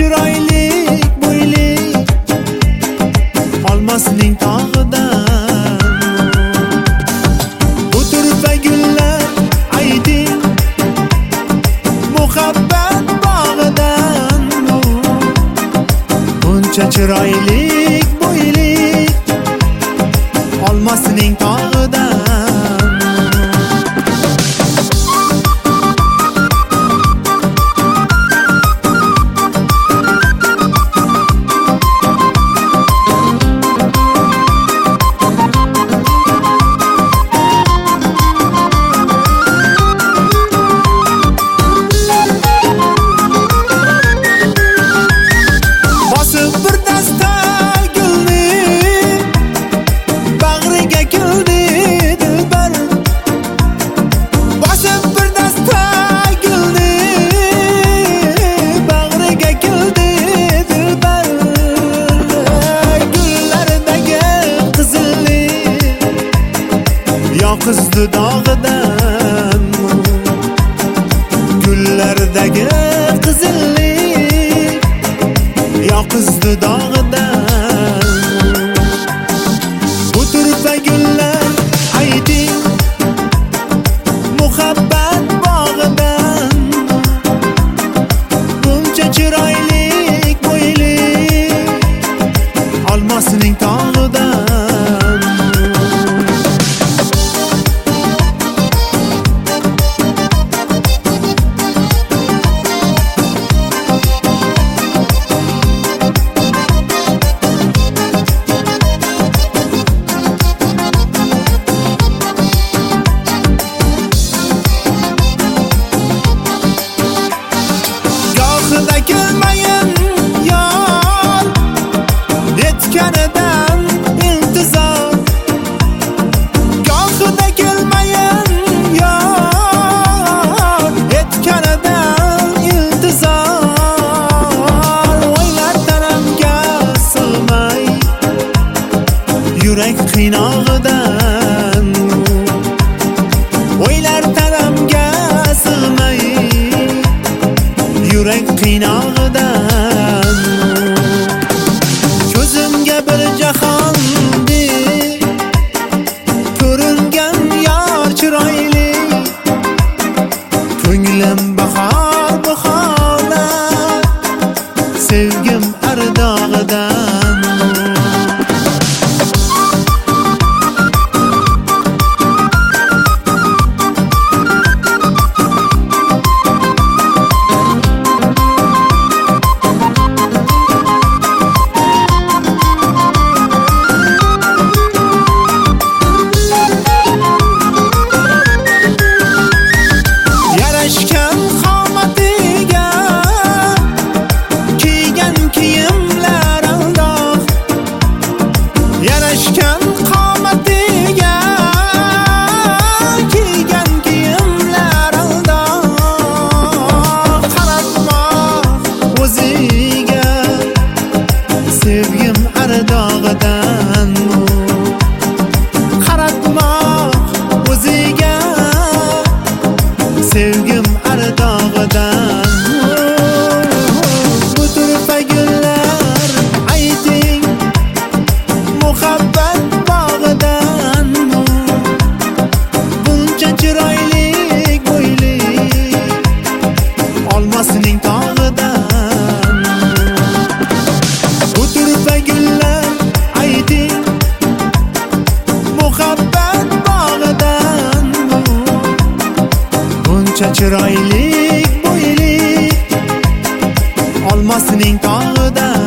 chiroylik bo'ylik olmosning tog'idan bu turfa gullar ayting muhabbat bog'idan buncha chiroylik bo'ylik olmosning tog'idan yoqizdi dog'idan gullardagi qizillik yoqizdi dog'idan bu turfa gullar ayting muhabbat bog'idan buncha chiroylik bo'ylik olmosning tog'idan kelmayin yor yetganidan intizor gohida kelmayin yor yetganidan intizor o'ylar tanamga sig'may yurak qiynog'idan o'ylar tanamga sig'may yurak qiynog'idan ko'zimga bir jahondek ko'ringan yor chiroyli ko'nglim bahor bu holat sevgim ardog'idan yarashgan qomatiga kiygan kiyimlar aldoq qaratmoq o'ziga sevgim ardog'idan qaratmoq o'ziga sevgim ardog'idan bu turfa gullar ayting muhabbat bog'idan buncha chiroylik bo'ylik olmosning tog'idan bu turfa gullar ayting muhabbat bog'idan buncha chiroylik bo'ylik olmosning tog'idan